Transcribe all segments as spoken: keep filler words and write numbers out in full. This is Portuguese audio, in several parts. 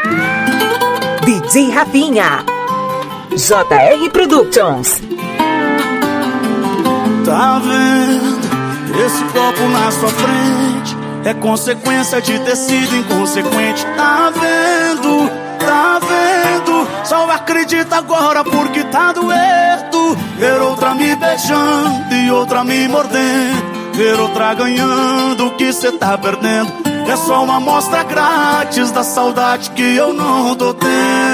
D J Rafinha, J R Productions. Tá vendo esse copo na sua frente? É consequência de ter sido inconsequente. Tá vendo, tá vendo? Só acredita agora porque tá doendo. Ver outra me beijando e outra me mordendo. Ver outra ganhando o que cê tá perdendo. É só uma amostra grátis da saudade que eu não tô tendo.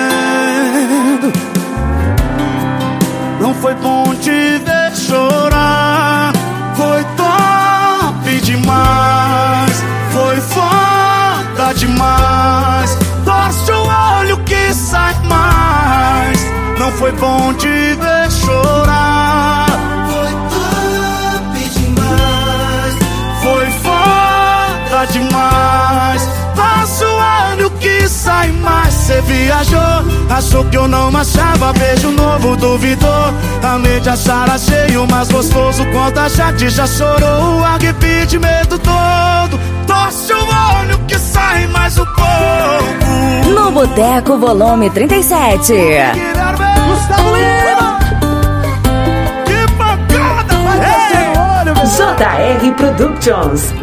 Não foi bom te ver chorar. Foi top demais. Foi foda demais. Torce o olho que sai mais. Não foi bom te ver chorar. Foi top demais. Foi foda demais. Torce o olho que sai mais. Cê viajou, achou que eu não achava. Beijo novo, duvidou. A mente achara cheio, mas gostoso. Quando a Jade já chorou, o arrependimento todo. Torce o olho que sai mais um pouco. No Boteco Volume trinta e sete. Gustavo Lima. Que pancada, vai descer no olho, velho. J R Productions.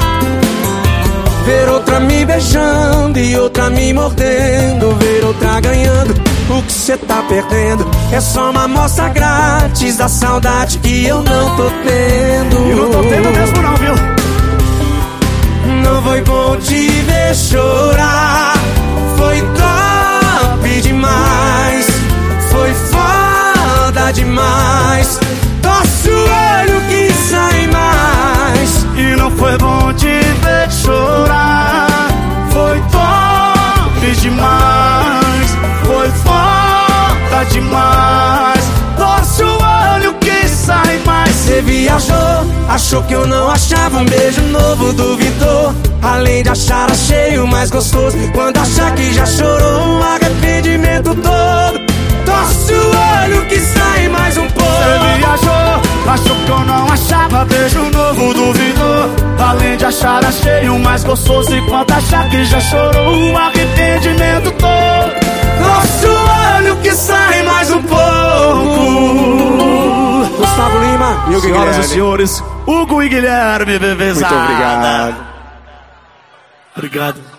Ver outra me beijando e outra me mordendo. Ver outra ganhando o que cê tá perdendo. É só uma amostra grátis da saudade que eu não tô tendo. E não tô tendo mesmo não, viu? Não foi bom te ver chorar. Foi top demais. Foi foda demais. Torce o olho que sai mais. E não foi bom te ver chorar. Foi top demais. Foi foda demais. Torce o olho que sai mais. Cê viajou, achou que eu não achava. Um beijo novo, duvidou. Além de achar achei o mais gostoso. Quando achar que já chorou, um arrependimento todo. Torce o olho que sai mais um pouco. Cê viajou, achou que eu não achava. Beijo novo, duvidou. Além de achar achei o mais gostoso. E quando achar que já chorou, um arrependimento todo. Torce o olho que sai mais um pouco. Gustavo Lima e Hugo Guilherme. Senhoras e senhores, Hugo e Guilherme, bebezada. Muito obrigado. Obrigado.